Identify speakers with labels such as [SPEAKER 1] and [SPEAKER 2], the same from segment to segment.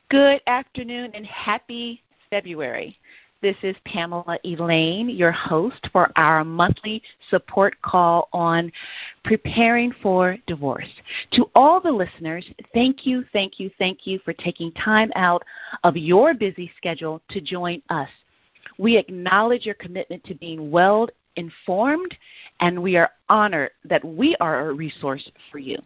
[SPEAKER 1] Good afternoon and happy February. This is Pamela Elaine, your host for our monthly support call on preparing for divorce. To all the listeners, thank you for taking time out of your busy schedule to join us. We acknowledge your commitment to being well informed, and we are honored that we are a resource for you.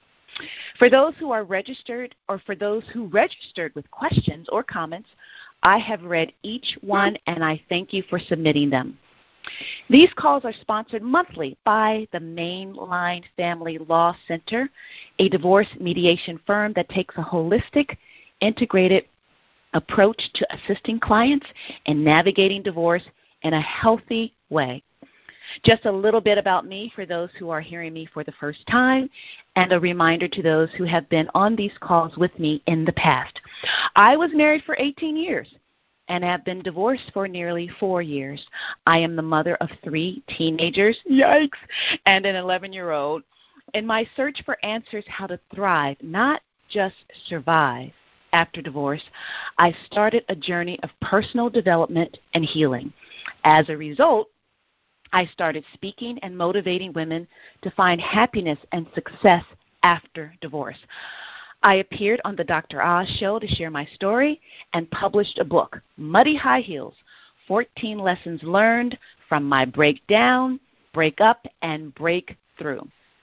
[SPEAKER 1] For those who are registered or for those who registered with questions or comments, I have read each one and I thank you for submitting them. These calls are sponsored monthly by the Mainline Family Law Center, a divorce mediation firm that takes a holistic, integrated approach to assisting clients in navigating divorce in a healthy way. Just a little bit about me for those who are hearing me for the first time, and a reminder to those who have been on these calls with me in the past. I was married for 18 years and have been divorced for nearly 4 years. I am the mother of 3 teenagers, yikes, and an 11-year-old. In my search for answers how to thrive, not just survive after divorce, I started a journey of personal development and healing. As a result, I started speaking and motivating women to find happiness and success after divorce. I appeared on the Dr. Oz show to share my story and published a book, Muddy High Heels, 14 Lessons Learned from My Breakdown, Breakup, and Breakthrough.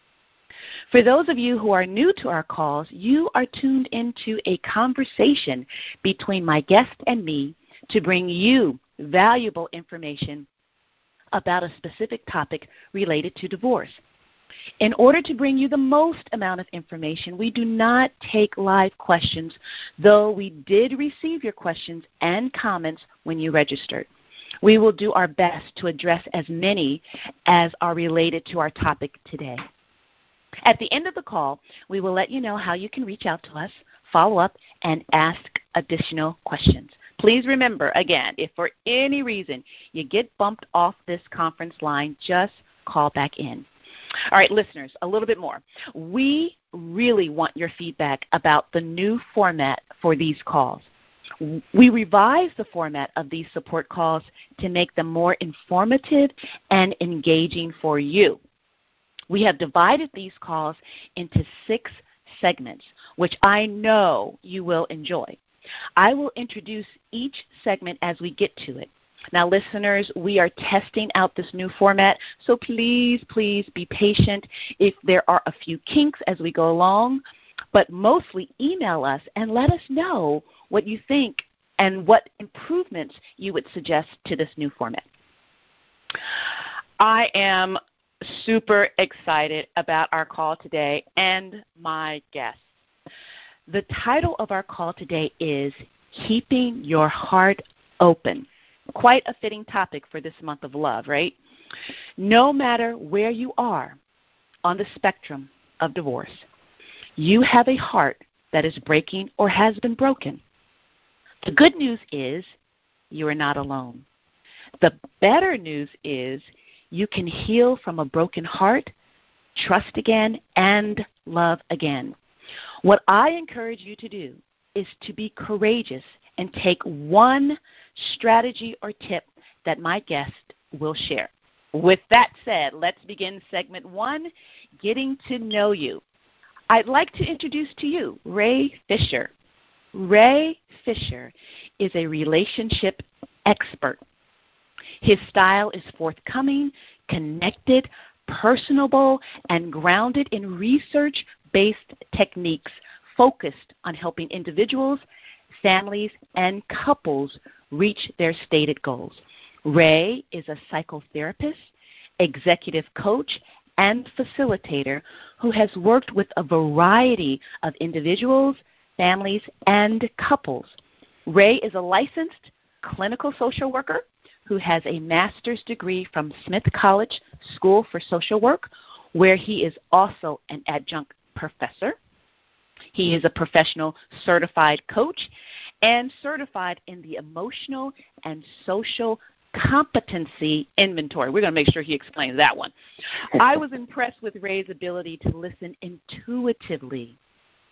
[SPEAKER 1] For those of you who are new to our calls, you are tuned into a conversation between my guest and me to bring you valuable information about a specific topic related to divorce. In order to bring you the most amount of information, we do not take live questions, though we did receive your questions and comments when you registered. We will do our best to address as many as are related to our topic today. At the end of the call, we will let you know how you can reach out to us, follow up, and ask additional questions. Please remember, again, if for any reason you get bumped off this conference line, just call back in. All right, listeners, a little bit more. We really want your feedback about the new format for these calls. We revised the format of these support calls to make them more informative and engaging for you. We have divided these calls into 6 segments, which I know you will enjoy. I will introduce each segment as we get to it. Now, listeners, we are testing out this new format, so please be patient if there are a few kinks as we go along, but mostly email us and let us know what you think and what improvements you would suggest to this new format. I am super excited about our call today and my guest. The title of our call today is Keeping Your Heart Open. Quite a fitting topic for this month of love, right? No matter where you are on the spectrum of divorce, you have a heart that is breaking or has been broken. The good news is you are not alone. The better news is you can heal from a broken heart, trust again, and love again. What I encourage you to do is to be courageous and take one strategy or tip that my guest will share. With that said, let's begin segment 1, Getting to Know You. I'd like to introduce to you Ray Fisher. Ray Fisher is a relationship expert. His style is forthcoming, connected, personable, and grounded in research-based techniques focused on helping individuals, families, and couples reach their stated goals. Ray is a psychotherapist, executive coach, and facilitator who has worked with a variety of individuals, families, and couples. Ray is a licensed clinical social worker who has a master's degree from Smith College School for Social Work, where he is also an adjunct professor. He is a professional certified coach and certified in the Emotional and Social Competency Inventory. We're going to make sure he explains that one. I was impressed with Ray's ability to listen intuitively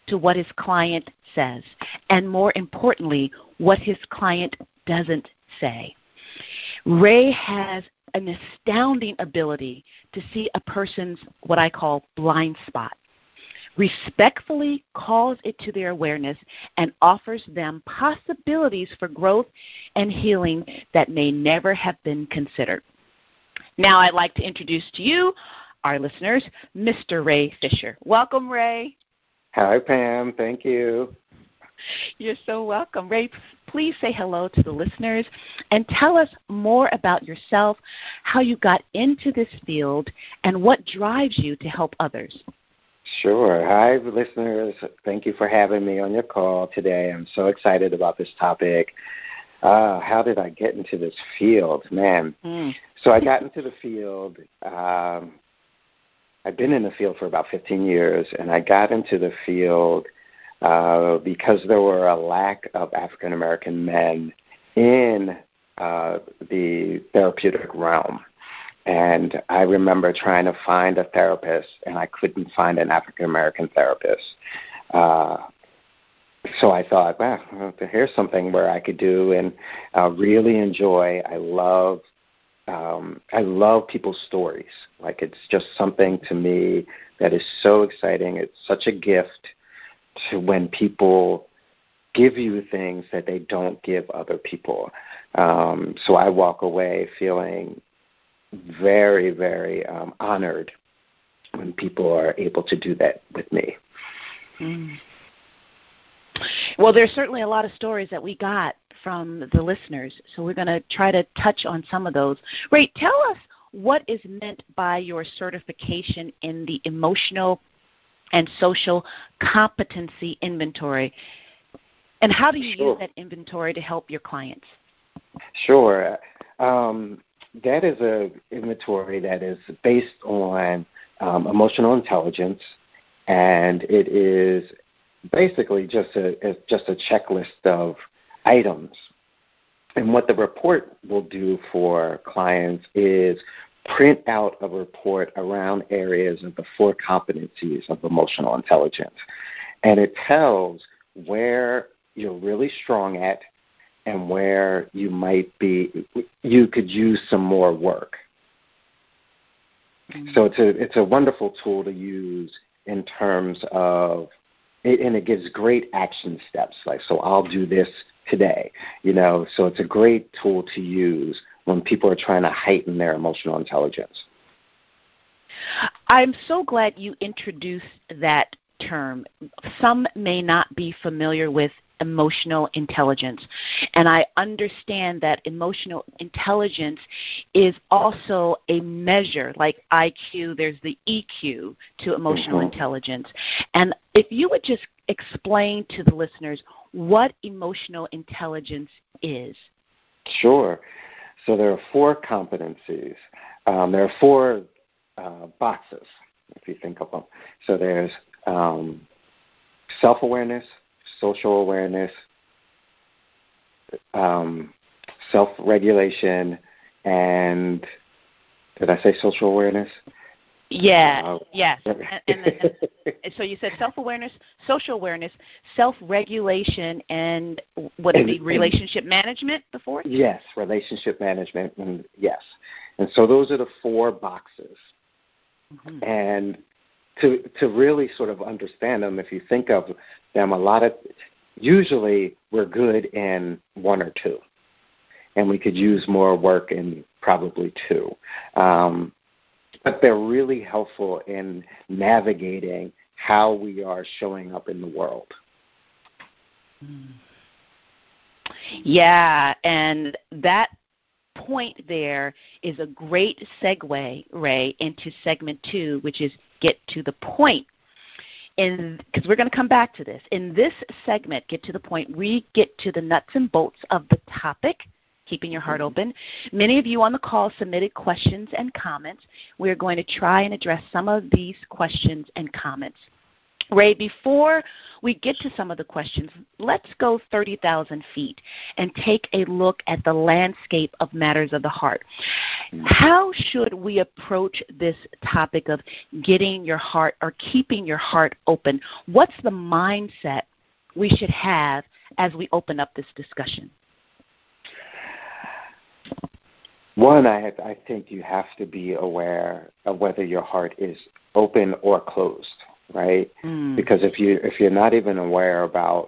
[SPEAKER 1] to what his client says, and more importantly, what his client doesn't say. Ray has an astounding ability to see a person's what I call blind spot, respectfully calls it to their awareness, and offers them possibilities for growth and healing that may never have been considered. Now I'd like to introduce to you, our listeners, Mr. Ray Fisher. Welcome, Ray.
[SPEAKER 2] Hi, Pam. Thank you.
[SPEAKER 1] You're so welcome. Ray, please say hello to the listeners and tell us more about yourself, how you got into this field, and what drives you to help others.
[SPEAKER 2] Sure. Hi, listeners. Thank you for having me on your call today. I'm so excited about this topic. How did I get into this field? Man. So I got into the field. I've been in the field for about 15 years, and I got into the field because there were a lack of African-American men in the therapeutic realm. And I remember trying to find a therapist, and I couldn't find an African-American therapist. So I thought, well, here's something where I could do and really enjoy. I love people's stories. Like, it's just something to me that is so exciting. It's such a gift to when people give you things that they don't give other people. So I walk away feeling very, very honored when people are able to do that with me.
[SPEAKER 1] Well, there's certainly a lot of stories that we got from the listeners, so we're going to try to touch on some of those. Ray, tell us what is meant by your certification in the Emotional and Social Competency Inventory, and how do you use that inventory to help your clients?
[SPEAKER 2] Sure. That is an inventory that is based on emotional intelligence, and it is basically just a checklist of items. And what the report will do for clients is print out a report around areas of the 4 competencies of emotional intelligence. And it tells where you're really strong at and where you could use some more work. So it's a wonderful tool to use in terms of, and it gives great action steps. Like, so I'll do this today, so it's a great tool to use when people are trying to heighten their emotional intelligence.
[SPEAKER 1] I'm so glad you introduced that term. Some may not be familiar with emotional intelligence, and I understand that emotional intelligence is also a measure, like IQ, there's the EQ to emotional intelligence. And if you would just explain to the listeners what emotional intelligence is.
[SPEAKER 2] Sure. So there are 4 competencies. There are 4 boxes, if you think of them. So there's self-awareness, social awareness, self-regulation, and did I say social awareness?
[SPEAKER 1] Yeah, yes. And so you said self-awareness, social awareness, self-regulation, and what is the relationship management, the 4th?
[SPEAKER 2] Yes, relationship management, and yes. And so those are the 4 boxes. And to really sort of understand them, if you think of them, usually we're good in 1 or 2, and we could use more work in probably 2. But they're really helpful in navigating how we are showing up in the world.
[SPEAKER 1] Yeah, and that point there is a great segue, Ray, into segment 2, which is get to the point. Because we're going to come back to this. In this segment, get to the point, we get to the nuts and bolts of the topic, keeping your heart open. Many of you on the call submitted questions and comments. We're going to try and address some of these questions and comments. Ray, before we get to some of the questions, let's go 30,000 feet and take a look at the landscape of matters of the heart. How should we approach this topic of getting your heart or keeping your heart open? What's the mindset we should have as we open up this discussion?
[SPEAKER 2] One, I think you have to be aware of whether your heart is open or closed, right? Because if you're not even aware about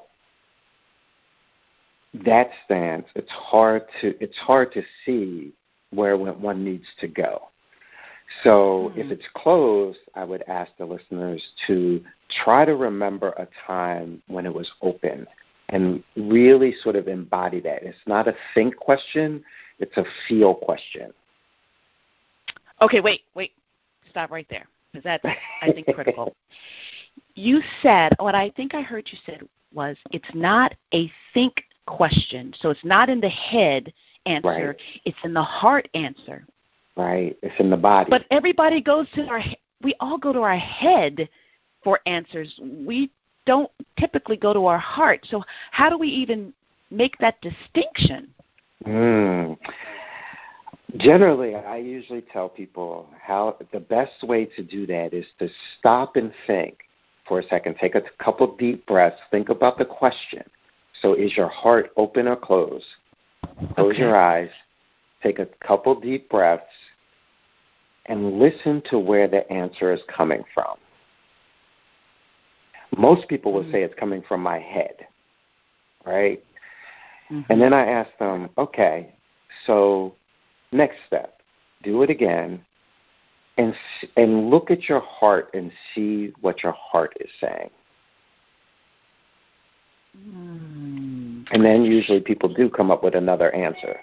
[SPEAKER 2] that stance, it's hard to see where one needs to go. So if it's closed, I would ask the listeners to try to remember a time when it was open and really sort of embody that. It's not a think question. It's a feel question.
[SPEAKER 1] Okay, wait. Stop right there, because that's, I think, critical. You said, what I think I heard you said was, it's not a think question. So it's not in the head answer.
[SPEAKER 2] Right.
[SPEAKER 1] It's in the heart answer.
[SPEAKER 2] Right. It's in the body.
[SPEAKER 1] But everybody goes to we all go to our head for answers. We don't typically go to our heart. So how do we even make that distinction?
[SPEAKER 2] Generally, I usually tell people how the best way to do that is to stop and think for a second. Take a couple deep breaths. Think about the question. So is your heart open or closed? Close your eyes. Take a couple deep breaths and listen to where the answer is coming from. Most people will say it's coming from my head, right? And then I ask them, okay, so next step, do it again and look at your heart and see what your heart is saying. And then usually people do come up with another answer.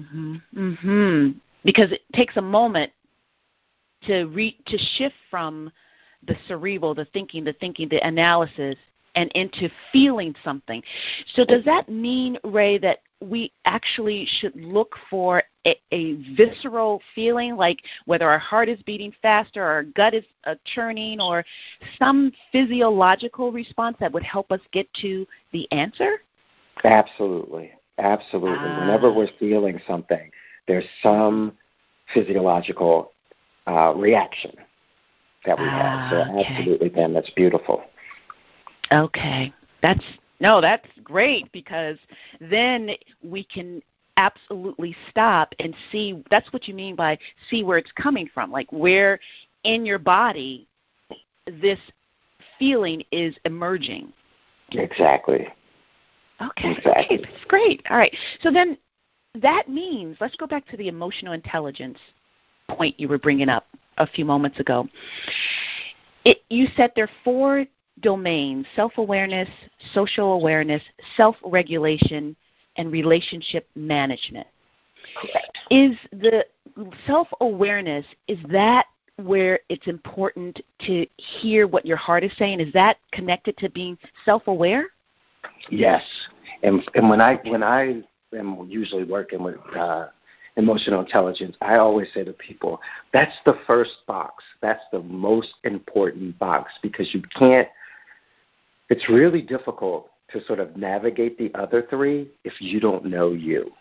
[SPEAKER 1] Because it takes a moment to shift from the cerebral, the thinking, the analysis, and into feeling something. So does that mean, Ray, that we actually should look for a visceral feeling, like whether our heart is beating faster, or our gut is churning, or some physiological response that would help us get to the answer?
[SPEAKER 2] Absolutely. Whenever we're feeling something, there's some physiological reaction that we have. So absolutely, Pam, that's beautiful.
[SPEAKER 1] Okay. That's great, because then we can absolutely stop and see. That's what you mean by see where it's coming from, like where in your body this feeling is emerging.
[SPEAKER 2] Exactly.
[SPEAKER 1] Okay, that's great. All right. So then that means, let's go back to the emotional intelligence point you were bringing up a few moments ago. You said there are 4 domains: self-awareness, social awareness, self-regulation, and relationship management.
[SPEAKER 2] Correct.
[SPEAKER 1] Is the self-awareness, is that where it's important to hear what your heart is saying? Is that connected to being self-aware?
[SPEAKER 2] Yes. And when I am usually working with emotional intelligence, I always say to people, that's the first box. That's the most important box, because you can't, it's really difficult to sort of navigate the other 3 if you don't know you.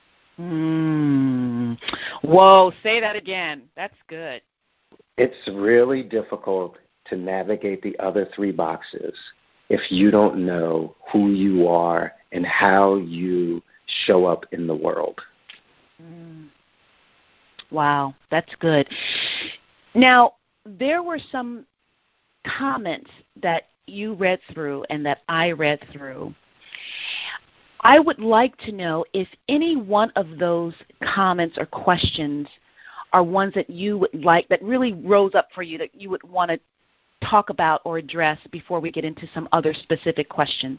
[SPEAKER 1] Whoa, say that again. That's good.
[SPEAKER 2] It's really difficult to navigate the other 3 boxes if you don't know who you are and how you show up in the world.
[SPEAKER 1] Wow, that's good. Now, there were some comments that you read through and that I read through. I would like to know if any one of those comments or questions are ones that you would like, that really rose up for you, that you would want to talk about or address before we get into some other specific questions.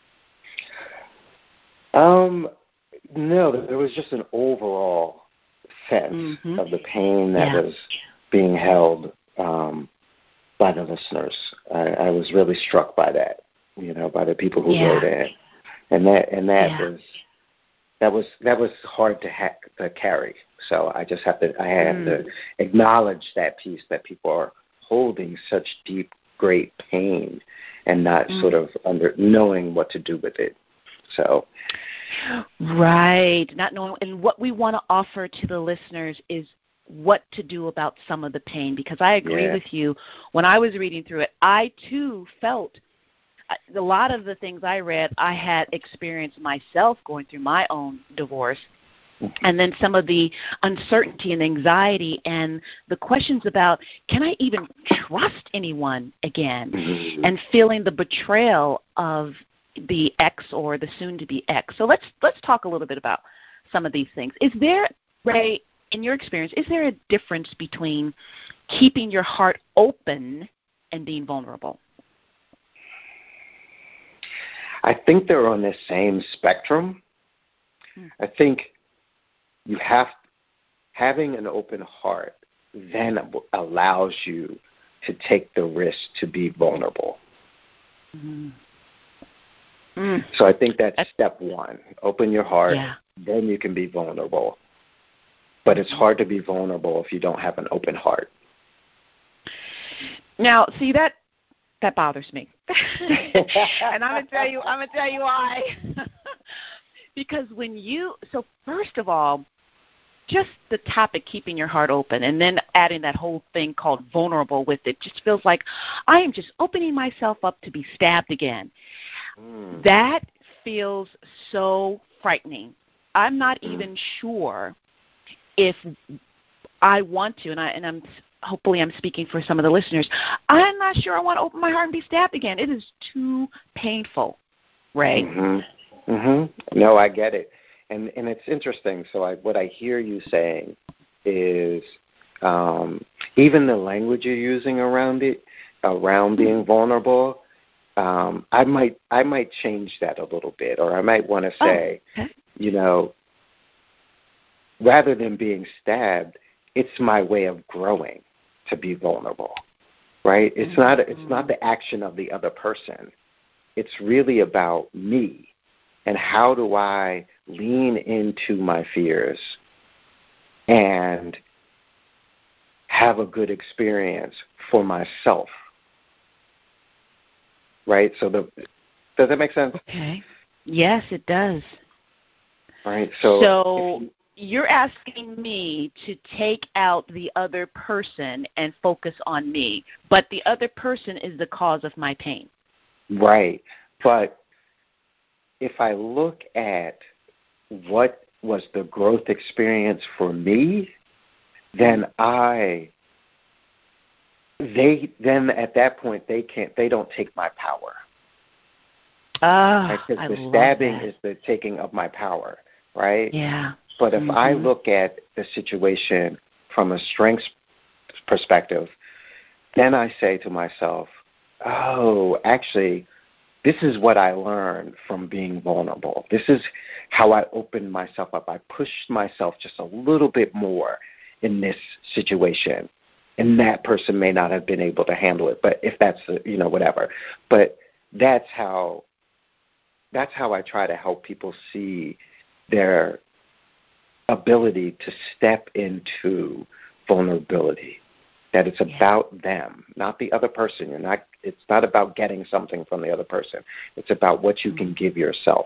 [SPEAKER 2] No, there was just an overall sense of the pain that was being held by the listeners. I was really struck by that, by the people who wrote in, and that was hard to carry. So I just had to acknowledge that piece, that people are holding such deep great pain and not sort of knowing what to do with it. So.
[SPEAKER 1] Right. Not knowing. And what we want to offer to the listeners is what to do about some of the pain, because I agree with you. When I was reading through it, I too felt a lot of the things I read, I had experienced myself going through my own divorce. And then some of the uncertainty and anxiety and the questions about, can I even trust anyone again? And feeling the betrayal of the ex or the soon-to-be ex. So let's talk a little bit about some of these things. Is there, Ray, in your experience, is there a difference between keeping your heart open and being vulnerable?
[SPEAKER 2] I think they're on the same spectrum. I think you having an open heart then allows you to take the risk to be vulnerable. So I think that's step one. Open your heart, then you can be vulnerable. But it's hard to be vulnerable if you don't have an open heart.
[SPEAKER 1] Now, see, that bothers me. And I'm gonna tell you why. Because so first of all, just the topic, keeping your heart open, and then adding that whole thing called vulnerable with it, just feels like I am just opening myself up to be stabbed again. That feels so frightening. I'm not even sure if I want to, and I'm hopefully I'm speaking for some of the listeners. I'm not sure I want to open my heart and be stabbed again. It is too painful, Ray.
[SPEAKER 2] No, I get it. And it's interesting. So what I hear you saying is even the language you're using around being vulnerable, I might change that a little bit, or I might want to say, rather than being stabbed, it's my way of growing to be vulnerable, right? It's not the action of the other person. It's really about me. And how do I lean into my fears and have a good experience for myself, right? So does that make sense?
[SPEAKER 1] Okay. Yes, it does.
[SPEAKER 2] Right.
[SPEAKER 1] So you're asking me to take out the other person and focus on me, but the other person is the cause of my pain.
[SPEAKER 2] Right. But if I look at what was the growth experience for me, then at that point they don't take my power. Because the stabbing is the taking of my power, right?
[SPEAKER 1] Yeah.
[SPEAKER 2] But if I look at the situation from a strengths perspective, then I say to myself, oh, actually, this is what I learned from being vulnerable. This is how I opened myself up. I pushed myself just a little bit more in this situation, and that person may not have been able to handle it. But if that's whatever. But that's how I try to help people see their ability to step into vulnerability. That it's about them, not the other person. It's not about getting something from the other person. It's about what you can give yourself.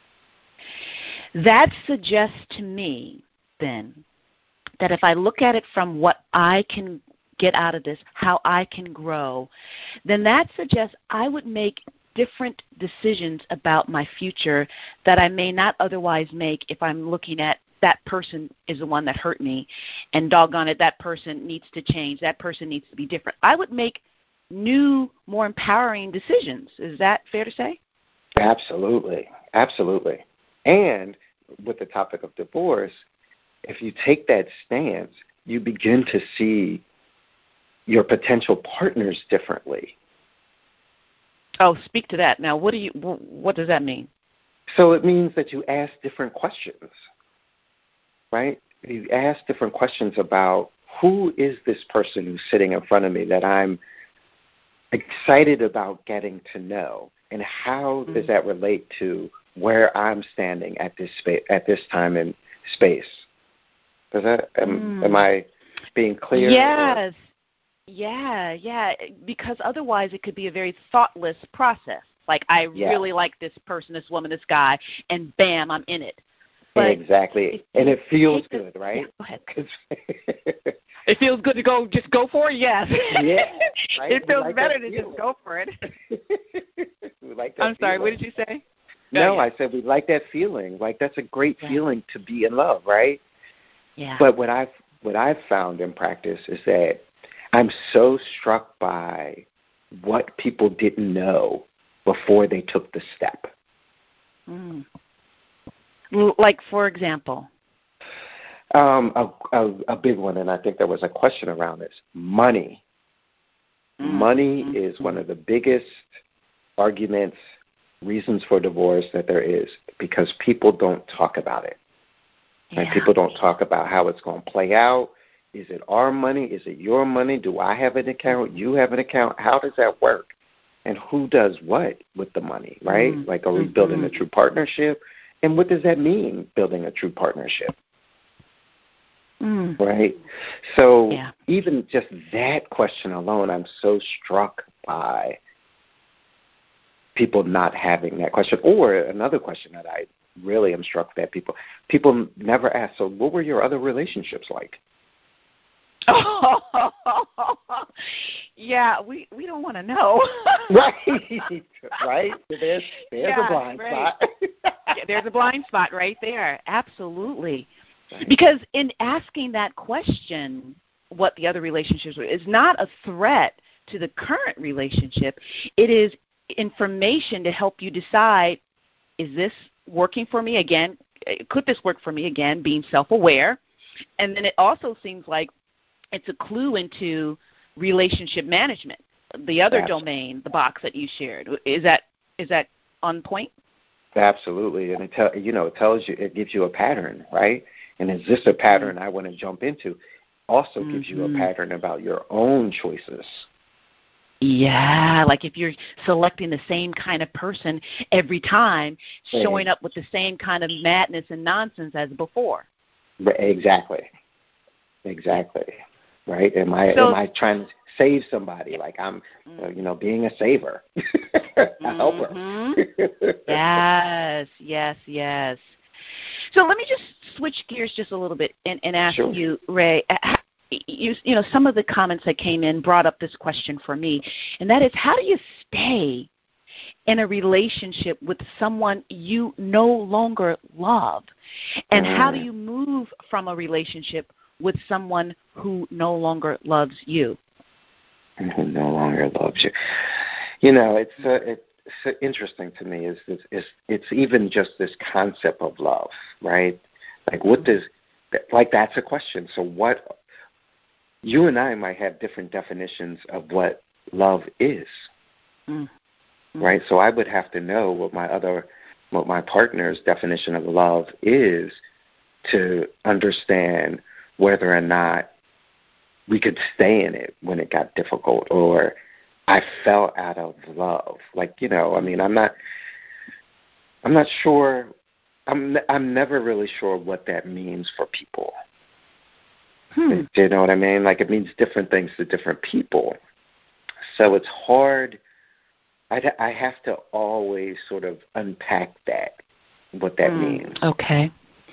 [SPEAKER 1] That suggests to me, then, that if I look at it from what I can get out of this, how I can grow, then that suggests I would make different decisions about my future that I may not otherwise make if I'm looking at that person is the one that hurt me, and doggone it, that person needs to change. That person needs to be different. I would make new, more empowering decisions. Is that fair to say?
[SPEAKER 2] Absolutely. Absolutely. And with the topic of divorce, if you take that stance, you begin to see your potential partners differently.
[SPEAKER 1] Oh, speak to that. Now, what does that mean?
[SPEAKER 2] So it means that you ask different questions, right? You ask different questions about who is this person who's sitting in front of me that I'm excited about getting to know, and how does that relate to where I'm standing at this time and space? Does that am I being clear?
[SPEAKER 1] Yes. Yeah, because otherwise it could be a very thoughtless process. Like, I really like this person, this woman, this guy, and bam, I'm in it. But
[SPEAKER 2] exactly. And it feels good, right?
[SPEAKER 1] Yeah, go ahead. It feels good to just go for it, yes.
[SPEAKER 2] Yeah. Right?
[SPEAKER 1] It feels better to just go for it.
[SPEAKER 2] We like that
[SPEAKER 1] I'm sorry,
[SPEAKER 2] feeling.
[SPEAKER 1] what did you say?
[SPEAKER 2] No, I said we like that feeling. Like, that's a great feeling to be in love, right?
[SPEAKER 1] Yeah.
[SPEAKER 2] But what I've found in practice is that I'm so struck by what people didn't know before they took the step.
[SPEAKER 1] Mm. Like, for example?
[SPEAKER 2] A big one, and I think there was a question around this. Money. Money is one of the biggest arguments, reasons for divorce that there is, because people don't talk about it.
[SPEAKER 1] Yeah.
[SPEAKER 2] And people don't talk about how it's going to play out. Is it our money? Is it your money? Do I have an account? You have an account? How does that work? And who does what with the money, right? Like, are we building a true partnership? And what does that mean, building a true partnership? Right? So even just that question alone, I'm so struck by people not having that question. Or another question that I really am struck that people never ask, so what were your other relationships like?
[SPEAKER 1] Yeah, we don't want to know.
[SPEAKER 2] Right? There's a blind spot.
[SPEAKER 1] There's a blind spot right there. Absolutely. Right. Because in asking that question, what the other relationships were, is not a threat to the current relationship. It is information to help you decide, is this working for me again? Could this work for me again? Being self-aware. And then it also seems like it's a clue into relationship management, the other domain, the box that you shared. Is that on point?
[SPEAKER 2] Absolutely, and it tells you, it gives you a pattern, right? And is this a pattern I want to jump into? Also gives you a pattern about your own choices.
[SPEAKER 1] Yeah, like if you're selecting the same kind of person every time, showing up with the same kind of madness and nonsense as before.
[SPEAKER 2] Exactly. Right? Am I trying to save somebody? Like I'm, being a saver, a helper.
[SPEAKER 1] Yes. So let me just switch gears just a little bit and ask you, Ray. Some of the comments that came in brought up this question for me, and that is, how do you stay in a relationship with someone you no longer love? And how do you move from a relationship with someone who no longer loves you?
[SPEAKER 2] Who no longer loves you. It's interesting to me is it's even just this concept of love, right? Like, that's a question. So what, you and I might have different definitions of what love is, right? So I would have to know what my partner's definition of love is to understand whether or not we could stay in it when it got difficult, or I fell out of love. I'm not sure. I'm never really sure what that means for people. Do you know what I mean? Like, it means different things to different people. So it's hard. I have to always sort of unpack what that means.
[SPEAKER 1] Okay.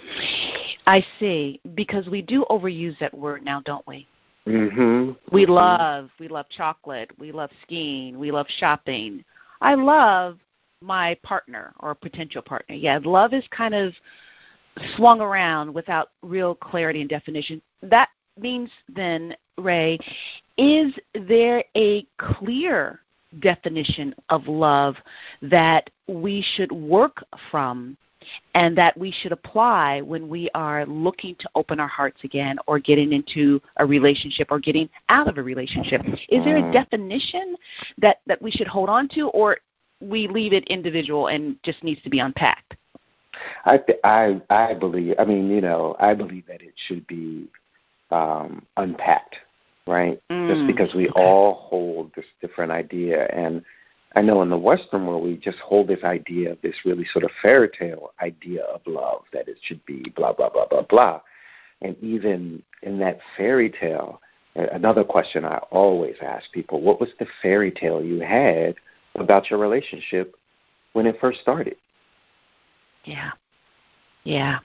[SPEAKER 1] I see. Because we do overuse that word now, don't we? We love chocolate. We love skiing. We love shopping. I love my partner or potential partner. Yeah, love is kind of swung around without real clarity and definition. That means then, Ray, is there a clear definition of love that we should work from and that we should apply when we are looking to open our hearts again, or getting into a relationship, or getting out of a relationship? Is there a definition that we should hold on to, or we leave it individual and just needs to be unpacked?
[SPEAKER 2] I believe. I believe that it should be unpacked, right? Just because we all hold this different idea. And I know in the Western world, we just hold this idea of this really sort of fairy tale idea of love, that it should be blah, blah, blah, blah, blah. And even in that fairy tale, Another question I always ask people, what was the fairy tale you had about your relationship when it first started?
[SPEAKER 1] Yeah. Yeah.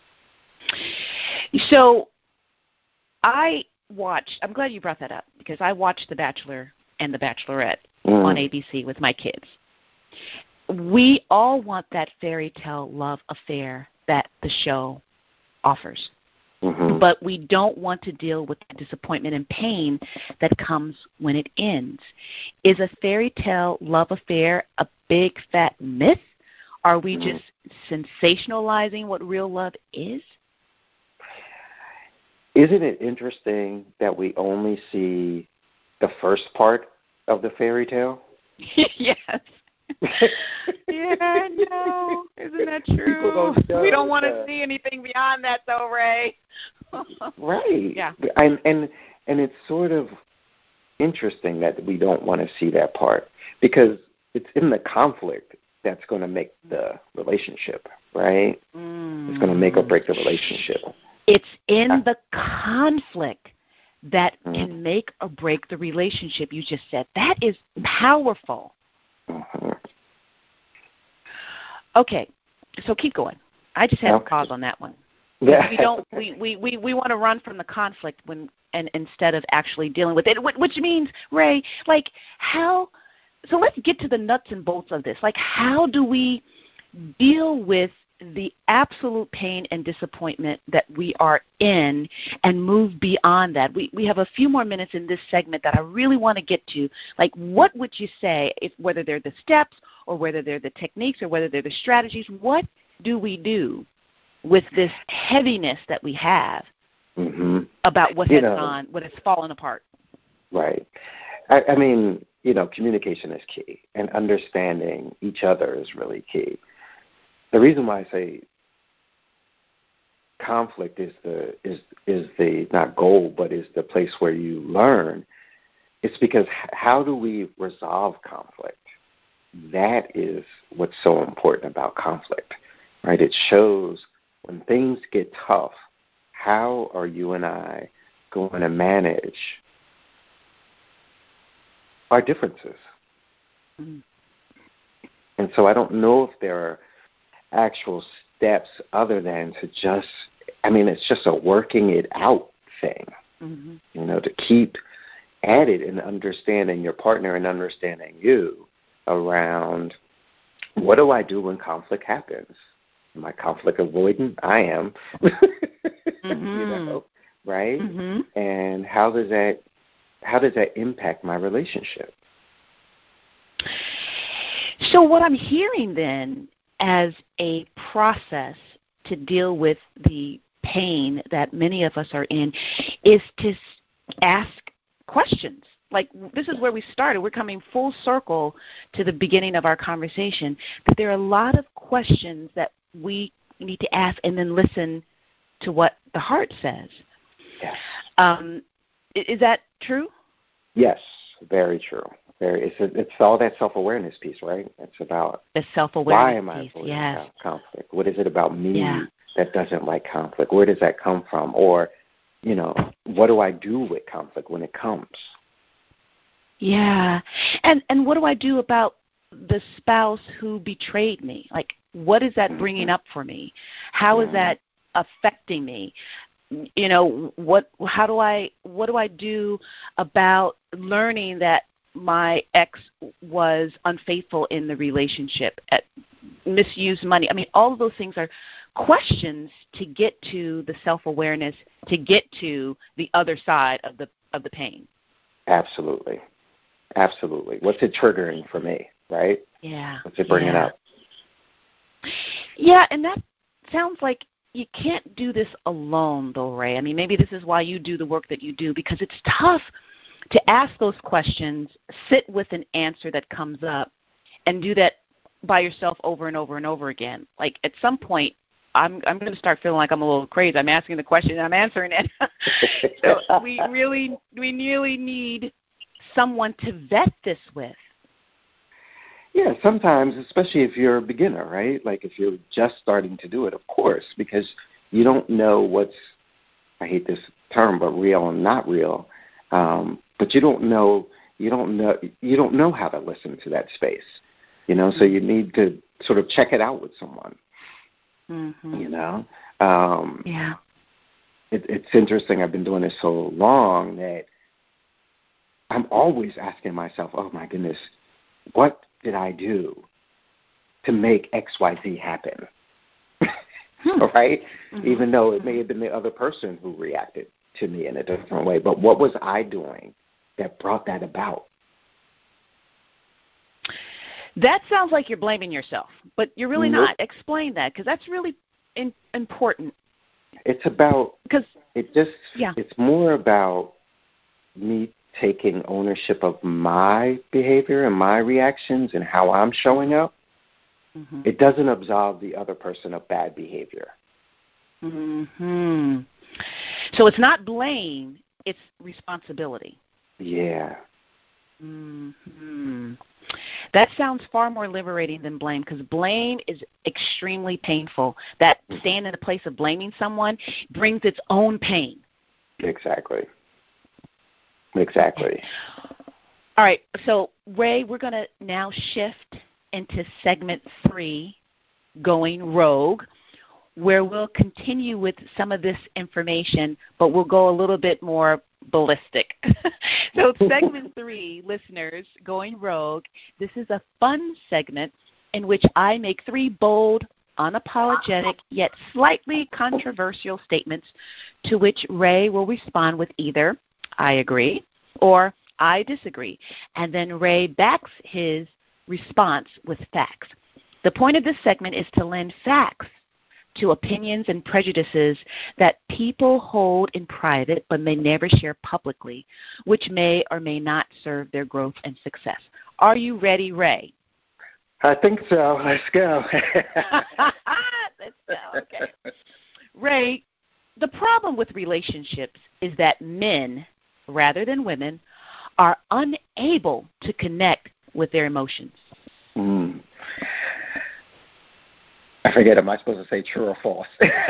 [SPEAKER 1] So I'm glad you brought that up, because I watched The Bachelor and The Bachelorette on ABC with my kids. We all want that fairy tale love affair that the show offers. Mm-hmm. But we don't want to deal with the disappointment and pain that comes when it ends. Is a fairy tale love affair a big fat myth? Are we just sensationalizing what real love is?
[SPEAKER 2] Isn't it interesting that we only see the first part of the fairy tale?
[SPEAKER 1] Yes. Yeah, no. Isn't that true? We don't want to see anything beyond that, though, Ray.
[SPEAKER 2] Right.
[SPEAKER 1] Yeah.
[SPEAKER 2] And it's sort of interesting that we don't want to see that part, because it's in the conflict that's going to make the relationship, right? It's going to make or break the relationship.
[SPEAKER 1] It's in the conflict that can make or break the relationship, you just said. That is powerful. Mm-hmm. Okay, so keep going. I just had a pause on that one.
[SPEAKER 2] Yeah.
[SPEAKER 1] We don't. We want to run from the conflict and instead of actually dealing with it, which means, Ray, like how. So let's get to the nuts and bolts of this. Like, how do we deal with the absolute pain and disappointment that we are in and move beyond that? We have a few more minutes in this segment that I really want to get to. Like, what would you say, whether they're the steps or whether they're the techniques or whether they're the strategies, what do we do with this heaviness that we have about what has fallen apart?
[SPEAKER 2] Right. I mean, communication is key, and understanding each other is really key. The reason why I say conflict is the not goal, but is the place where you learn. It's because how do we resolve conflict? That is what's so important about conflict, right? It shows when things get tough, how are you and I going to manage our differences? Mm-hmm. And so I don't know if there are actual steps other than to it's just a working it out thing, to keep at it and understanding your partner and understanding you around what do I do when conflict happens? Am I conflict avoidant? I am, right? Mm-hmm. And how does that impact my relationship?
[SPEAKER 1] So what I'm hearing then as a process to deal with the pain that many of us are in is to ask questions. Like, this is where we started. We're coming full circle to the beginning of our conversation. But there are a lot of questions that we need to ask and then listen to what the heart says.
[SPEAKER 2] Yes.
[SPEAKER 1] Is that true?
[SPEAKER 2] Yes, very true. It's all that self-awareness piece, right? It's about
[SPEAKER 1] the self-awareness
[SPEAKER 2] why am I avoiding conflict? What is it about me that doesn't like conflict? Where does that come from? Or, what do I do with conflict when it comes?
[SPEAKER 1] Yeah. And what do I do about the spouse who betrayed me? Like, what is that bringing up for me? How is that affecting me? What do I do about learning that my ex was unfaithful in the relationship, misused money? I mean, all of those things are questions to get to the self-awareness, to get to the other side of the pain.
[SPEAKER 2] Absolutely. What's it triggering for me, right?
[SPEAKER 1] Yeah.
[SPEAKER 2] What's it bringing up?
[SPEAKER 1] Yeah, and that sounds like you can't do this alone, though, Ray. I mean, maybe this is why you do the work that you do, because it's tough to ask those questions, sit with an answer that comes up, and do that by yourself over and over and over again. Like, at some point, I'm going to start feeling like I'm a little crazy. I'm asking the question and I'm answering it. So we really need someone to vet this with.
[SPEAKER 2] Yeah, sometimes, especially if you're a beginner, right? Like if you're just starting to do it, of course, because you don't know what's, I hate this term, but real and not real. but you don't know how to listen to that space, so you need to sort of check it out with someone.
[SPEAKER 1] Yeah.
[SPEAKER 2] It's interesting. I've been doing this so long that I'm always asking myself, oh my goodness, what did I do to make XYZ happen? Right? Even though it may have been the other person who reacted to me in a different way, but what was I doing that brought that about?
[SPEAKER 1] That sounds like you're blaming yourself, but you're really not. Explain that, because that's really important.
[SPEAKER 2] It's about, it's more about me taking ownership of my behavior and my reactions and how I'm showing up. It doesn't absolve the other person of bad behavior.
[SPEAKER 1] So it's not blame, it's responsibility.
[SPEAKER 2] Yeah.
[SPEAKER 1] That sounds far more liberating than blame, because blame is extremely painful. That staying in the place of blaming someone brings its own pain.
[SPEAKER 2] Exactly.
[SPEAKER 1] All right, so Ray, we're going to now shift into segment 3, Going Rogue, where we'll continue with some of this information, but we'll go a little bit more ballistic. So segment 3, listeners, Going Rogue, this is a fun segment in which I make 3 bold, unapologetic, yet slightly controversial statements to which Ray will respond with either I agree or I disagree. And then Ray backs his response with facts. The point of this segment is to lend facts to opinions and prejudices that people hold in private but may never share publicly, which may or may not serve their growth and success. Are you ready, Ray?
[SPEAKER 2] I think so. Let's go.
[SPEAKER 1] Let's go. Okay. Ray, the problem with relationships is that men, rather than women, are unable to connect with their emotions.
[SPEAKER 2] I forget, am I supposed to say true or false?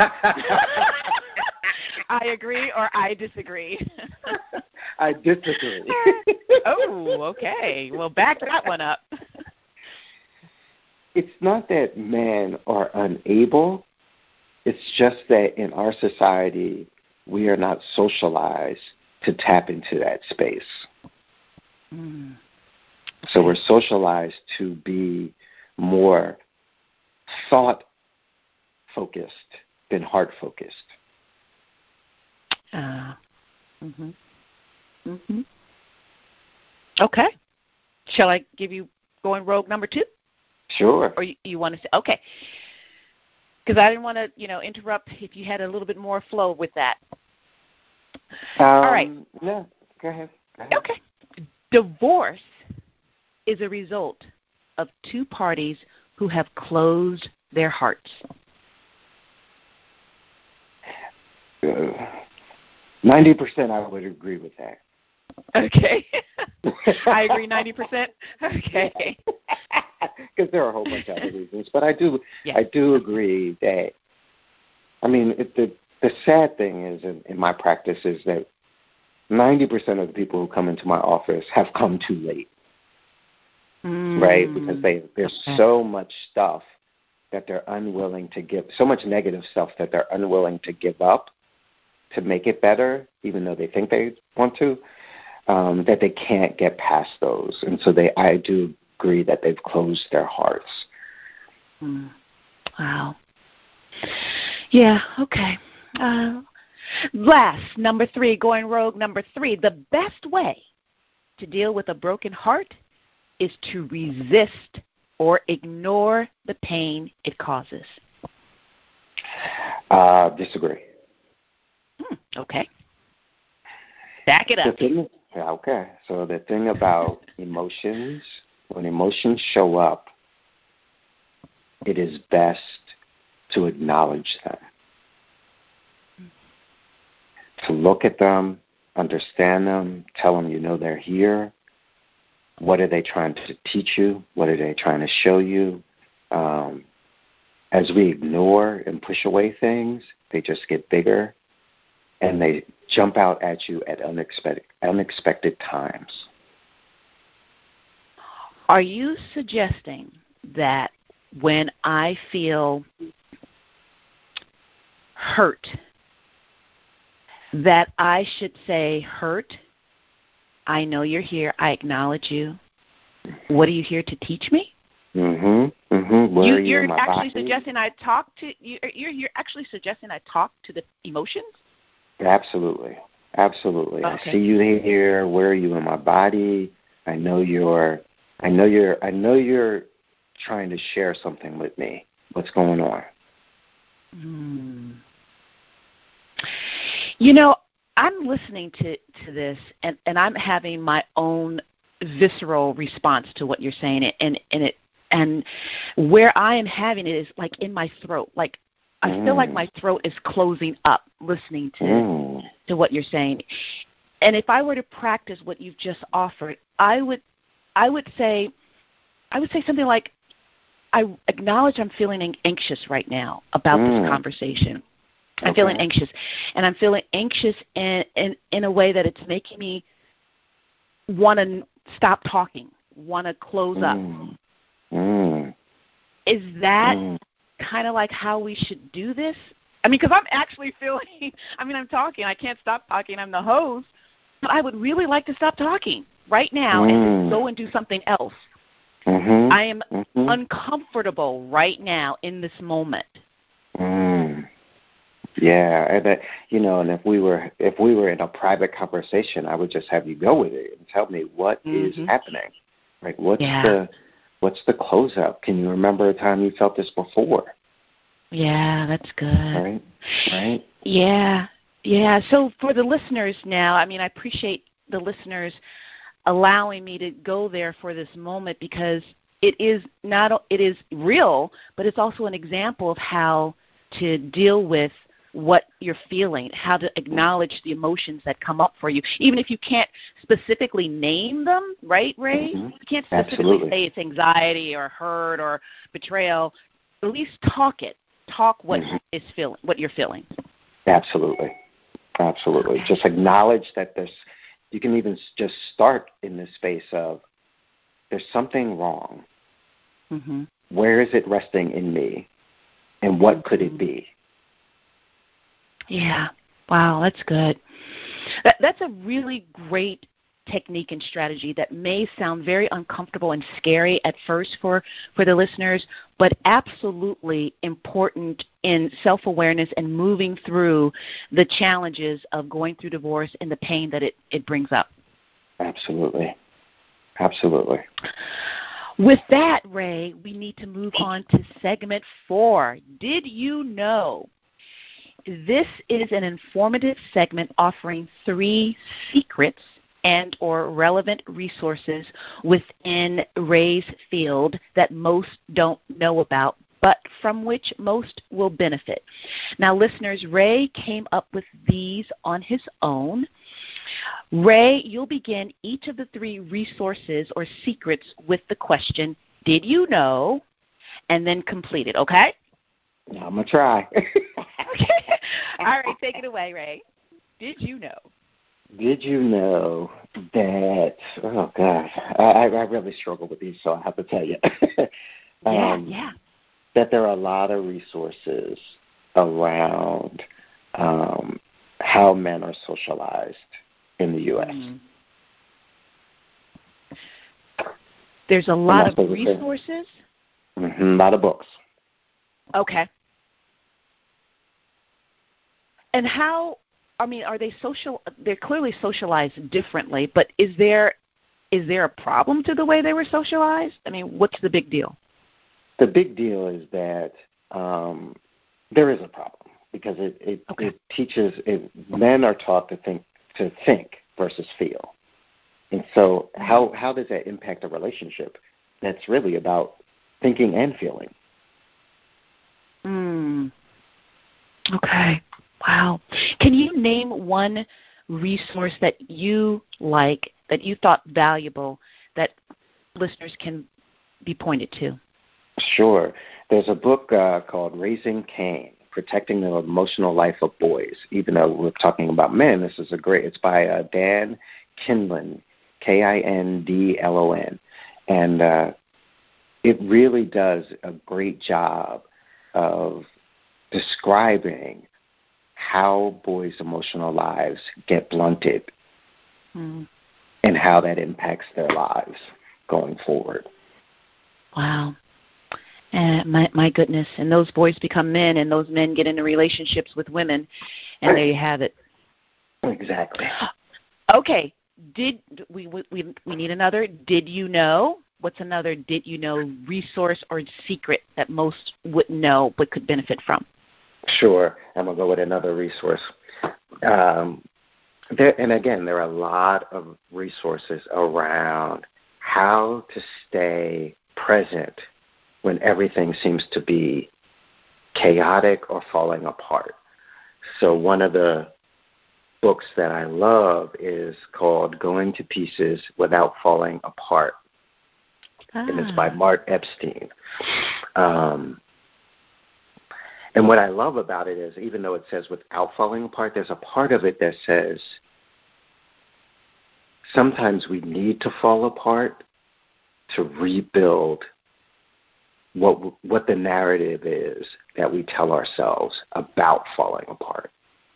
[SPEAKER 1] I agree or I disagree.
[SPEAKER 2] I disagree.
[SPEAKER 1] Oh, okay. Well, back that one up.
[SPEAKER 2] It's not that men are unable. It's just that in our society, we are not socialized to tap into that space. So we're socialized to be more thought-focused than heart-focused.
[SPEAKER 1] Okay. Shall I give you Going Rogue number 2?
[SPEAKER 2] Sure.
[SPEAKER 1] Or you want to say, okay. Because I didn't want to, interrupt if you had a little bit more flow with that. All right.
[SPEAKER 2] No, go ahead.
[SPEAKER 1] Okay. Divorce is a result of 2 parties who have closed their hearts.
[SPEAKER 2] 90% I would agree with that.
[SPEAKER 1] Okay. I agree 90%? Okay.
[SPEAKER 2] Because there are a whole bunch of other reasons. But I do agree that, the sad thing is in my practice is that 90% of the people who come into my office have come too late. Right? Because there's so much stuff that they're unwilling to give, so much negative stuff that they're unwilling to give up to make it better, even though they think they want to, that they can't get past those. And so I do agree that they've closed their hearts.
[SPEAKER 1] Wow. Yeah, okay. Last, number 3, Going Rogue number 3, the best way to deal with a broken heart is to resist or ignore the pain it causes.
[SPEAKER 2] Disagree.
[SPEAKER 1] Okay. Back it up.
[SPEAKER 2] Okay. So the thing about emotions, when emotions show up, it is best to acknowledge them. To look at them, understand them, tell them they're here. What are they trying to teach you? What are they trying to show you? As we ignore and push away things, they just get bigger. and they jump out at you at unexpected times.
[SPEAKER 1] Are you suggesting that when I feel hurt, that I should say, hurt, I know you're here, I acknowledge you. What are you here to teach me?
[SPEAKER 2] Mm-hmm. Mm-hmm. Where are you in my
[SPEAKER 1] actually
[SPEAKER 2] body?
[SPEAKER 1] suggesting I talk to you're actually suggesting I talk to the emotions?
[SPEAKER 2] Absolutely. Absolutely.
[SPEAKER 1] Okay.
[SPEAKER 2] I see you here. Where are you in my body? I know you're trying to share something with me. What's going on?
[SPEAKER 1] You know, I'm listening to this, and I'm having my own visceral response to what you're saying, and where I am having it is like in my throat. Like I feel like my throat is closing up listening to what you're saying. And if I were to practice what you've just offered, I would say something like, I acknowledge I'm feeling anxious right now about this conversation. I'm feeling anxious, and I'm feeling anxious in a way that it's making me want to stop talking, want to close up. Is that kind of like how we should do this? I mean, because I'm actually feeling, I'm talking. I can't stop talking. I'm the host. But I would really like to stop talking right now and go and do something else. I am uncomfortable right now in this moment.
[SPEAKER 2] Yeah, and and if we were in a private conversation, I would just have you go with it and tell me what is happening. Like what's the closeout? Can you remember a time you felt this before?
[SPEAKER 1] Yeah, that's good.
[SPEAKER 2] Right.
[SPEAKER 1] Yeah. So for the listeners now, I appreciate the listeners allowing me to go there for this moment, because it is real, but it's also an example of how to deal with what you're feeling, how to acknowledge the emotions that come up for you, even if you can't specifically name them, right, Ray? You can't specifically say it's anxiety or hurt or betrayal. At least talk it. Talk what is feeling, what you're feeling.
[SPEAKER 2] Absolutely. Just acknowledge that you can even just start in this space of there's something wrong. Where is it resting in me? And what could it be?
[SPEAKER 1] Yeah. Wow, that's good. That's a really great technique and strategy that may sound very uncomfortable and scary at first for the listeners, but absolutely important in self-awareness and moving through the challenges of going through divorce and the pain that it brings up.
[SPEAKER 2] Absolutely.
[SPEAKER 1] With that, Ray, we need to move on to segment 4. Did you know? This is an informative segment offering 3 secrets and or relevant resources within Ray's field that most don't know about, but from which most will benefit. Now, listeners, Ray came up with these on his own. Ray, you'll begin each of the 3 resources or secrets with the question, did you know? And then complete it, okay?
[SPEAKER 2] I'm going to try.
[SPEAKER 1] Okay. All right, take it away, Ray. Did you know?
[SPEAKER 2] Did you know that, oh, gosh, I really struggle with these, so I have to tell you. That there are a lot of resources around how men are socialized in the U.S.
[SPEAKER 1] There's a lot of resources?
[SPEAKER 2] A lot of books.
[SPEAKER 1] Okay. And how, are they social? They're clearly socialized differently, but is there a problem to the way they were socialized? What's the big deal?
[SPEAKER 2] The big deal is that there is a problem because it teaches men are taught to think versus feel, and so how does that impact a relationship that's really about thinking and feeling?
[SPEAKER 1] Okay. Wow. Can you name one resource that you like, that you thought valuable, that listeners can be pointed to?
[SPEAKER 2] Sure. There's a book called Raising Cain, Protecting the Emotional Life of Boys. Even though we're talking about men, this is it's by Dan Kindlon, Kindlon. And it really does a great job of describing how boys' emotional lives get blunted and how that impacts their lives going forward.
[SPEAKER 1] Wow. My goodness. And those boys become men, and those men get into relationships with women, and there you have it.
[SPEAKER 2] Exactly.
[SPEAKER 1] Okay. We need another did you know? What's another did you know resource or secret that most wouldn't know but could benefit from?
[SPEAKER 2] Sure. I'm going to go with another resource. And again, there are a lot of resources around how to stay present when everything seems to be chaotic or falling apart. So one of the books that I love is called Going to Pieces Without Falling Apart. And it's by Mark Epstein. And what I love about it is, even though it says without falling apart, there's a part of it that says sometimes we need to fall apart to rebuild what the narrative is that we tell ourselves about falling apart.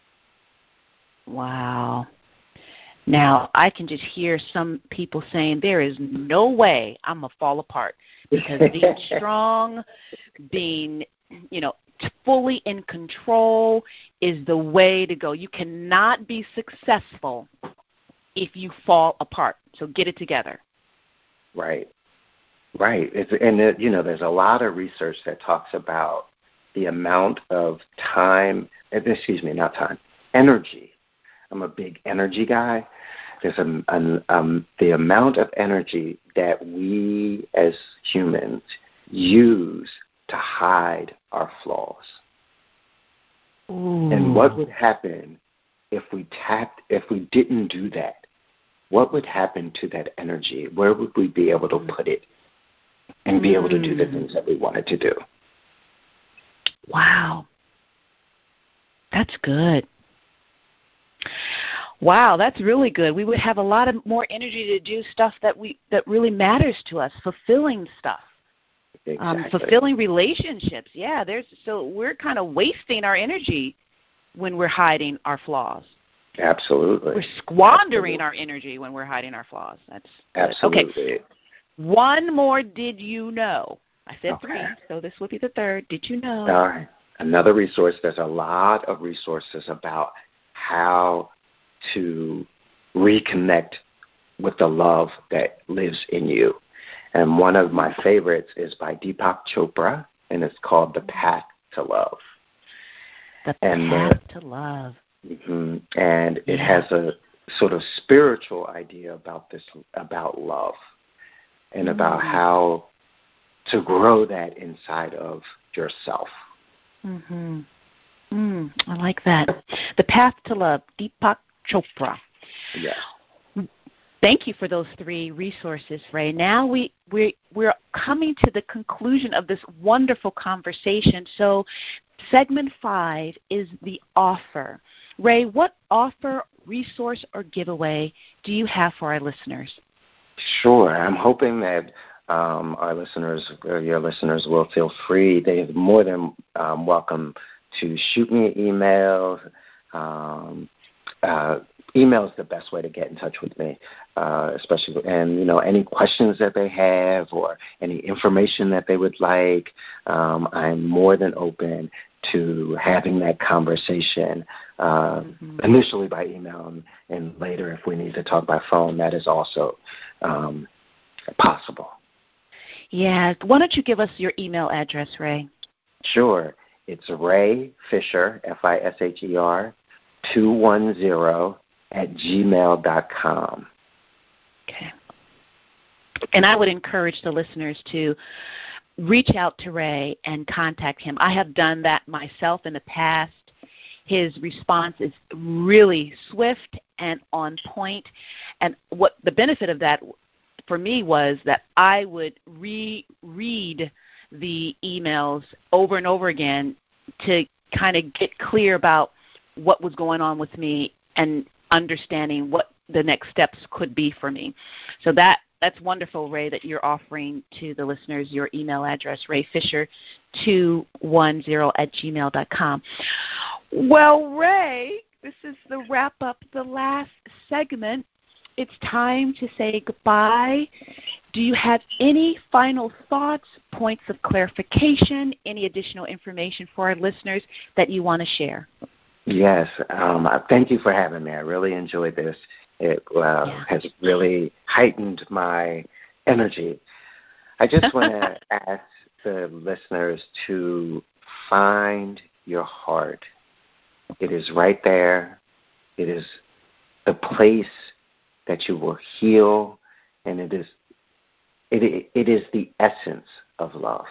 [SPEAKER 1] Wow. Now, I can just hear some people saying, there is no way I'm going to fall apart, because being strong, being, fully in control is the way to go. You cannot be successful if you fall apart. So get it together.
[SPEAKER 2] Right. There's a lot of research that talks about the amount of energy. I'm a big energy guy. There's the amount of energy that we as humans use to hide our flaws.
[SPEAKER 1] Ooh.
[SPEAKER 2] And what would happen if we didn't do that? What would happen to that energy? Where would we be able to put it and be able to do the things that we wanted to do?
[SPEAKER 1] Wow. That's good. Wow, that's really good. We would have a lot of more energy to do stuff that really matters to us, fulfilling stuff.
[SPEAKER 2] Exactly.
[SPEAKER 1] Fulfilling relationships. Yeah, so we're kind of wasting our energy when we're hiding our flaws.
[SPEAKER 2] Absolutely.
[SPEAKER 1] We're squandering our energy when we're hiding our flaws. That's
[SPEAKER 2] absolutely.
[SPEAKER 1] Okay. One more did you know? I said 3, so this will be the third. Did you know?
[SPEAKER 2] All right. Another resource. There's a lot of resources about how to reconnect with the love that lives in you. And one of my favorites is by Deepak Chopra, and it's called The Path to Love.
[SPEAKER 1] The Path to Love.
[SPEAKER 2] Mm-hmm. And it has a sort of spiritual idea about love, and about how to grow that inside of yourself.
[SPEAKER 1] Mm-hmm. I like that. The Path to Love, Deepak Chopra.
[SPEAKER 2] Yes.
[SPEAKER 1] Thank you for those 3 resources, Ray. Now we're coming to the conclusion of this wonderful conversation. So segment 5 is the offer. Ray, what offer, resource, or giveaway do you have for our listeners?
[SPEAKER 2] Sure. I'm hoping that your listeners will feel free. They are more than welcome to shoot me an email. Email is the best way to get in touch with me, especially, and any questions that they have or any information that they would like. I'm more than open to having that conversation, initially by email, and later if we need to talk by phone, that is also possible. Yeah.
[SPEAKER 1] Why don't you give us your email address, Ray?
[SPEAKER 2] Sure. It's Ray Fisher, Fisher, 210 @gmail.com.
[SPEAKER 1] Okay. And I would encourage the listeners to reach out to Ray and contact him. I have done that myself in the past. His response is really swift and on point. And what the benefit of that for me was that I would reread the emails over and over again to kind of get clear about what was going on with me and understanding what the next steps could be for me. So that's wonderful, Ray, that you're offering to the listeners your email address, rayfisher210@gmail.com. Well, Ray, this is the wrap-up, the last segment. It's time to say goodbye. Do you have any final thoughts, points of clarification, any additional information for our listeners that you want to share?
[SPEAKER 2] Yes. Thank you for having me. I really enjoyed this. It has really heightened my energy. I just want to ask the listeners to find your heart. It is right there. It is the place that you will heal, and it is the essence of love.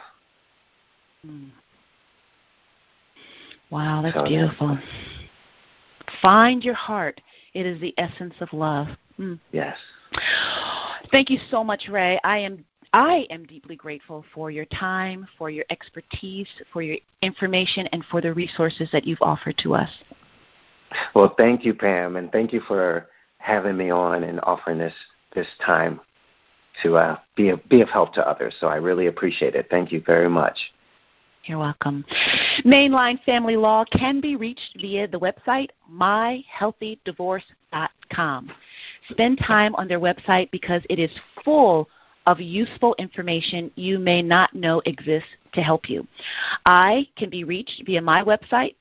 [SPEAKER 1] Wow, that's beautiful. Find your heart. It is the essence of love.
[SPEAKER 2] Yes.
[SPEAKER 1] Thank you so much, Ray. I am deeply grateful for your time, for your expertise, for your information, and for the resources that you've offered to us.
[SPEAKER 2] Well, thank you, Pam, and thank you for having me on and offering this time to be of help to others. So I really appreciate it. Thank you very much.
[SPEAKER 1] You're welcome. Mainline Family Law can be reached via the website myhealthydivorce.com. Spend time on their website because it is full of useful information you may not know exists to help you. I can be reached via my website,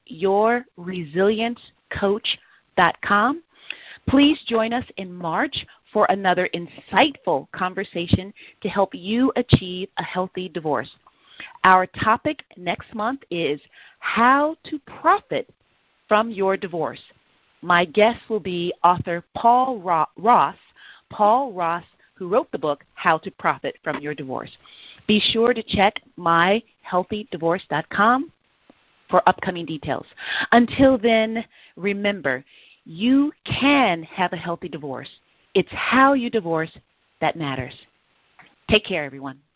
[SPEAKER 1] yourresiliencecoach.com. Please join us in March for another insightful conversation to help you achieve a healthy divorce. Our topic next month is how to profit from your divorce. My guest will be author Paul Ross, who wrote the book, How to Profit from Your Divorce. Be sure to check myhealthydivorce.com for upcoming details. Until then, remember, you can have a healthy divorce. It's how you divorce that matters. Take care, everyone.